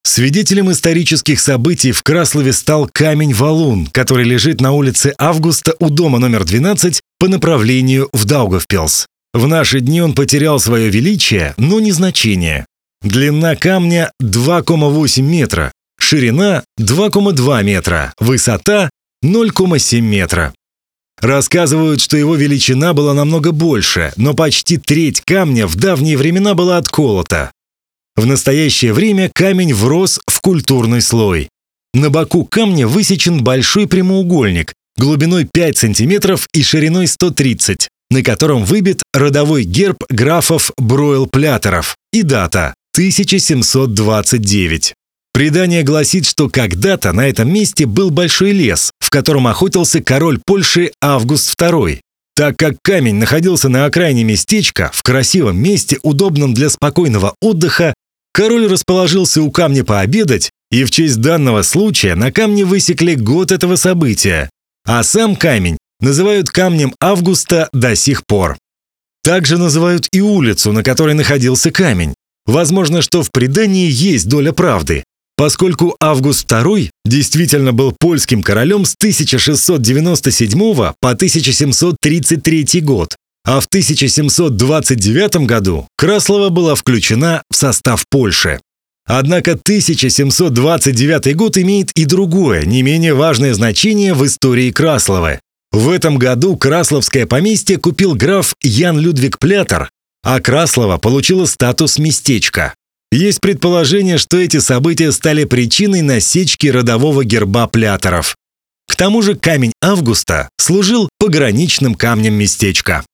Свидетелем исторических событий в Краслове стал камень-валун, который лежит на улице Августа у дома номер 12 по направлению в Даугавпилс. В наши дни он потерял свое величие, но не значение. Длина камня 2,8 метра, ширина 2,2 метра, высота 0,7 метра. Рассказывают, что его величина была намного больше, но почти треть камня в давние времена была отколота. В настоящее время камень врос в культурный слой. На боку камня высечен большой прямоугольник глубиной 5 сантиметров и шириной 130, на котором выбит родовой герб графов Бройл-Плятеров и дата – 1729. Предание гласит, что когда-то на этом месте был большой лес, в котором охотился король Польши Август II. Так как камень находился на окраине местечка, в красивом месте, удобном для спокойного отдыха, король расположился у камня пообедать, и в честь данного случая на камне высекли год этого события, а сам камень называют камнем Августа до сих пор. Также называют и улицу, на которой находился камень. Возможно, что в предании есть доля правды, поскольку Август II действительно был польским королем с 1697 по 1733 год, а в 1729 году Краслова была включена в состав Польши. Однако 1729 год имеет и другое, не менее важное значение в истории Красловы. В этом году Красловское поместье купил граф Ян Людвиг Плятер, а Краслова получила статус местечка. Есть предположение, что эти события стали причиной насечки родового герба Плятеров. К тому же камень Августа служил пограничным камнем местечка.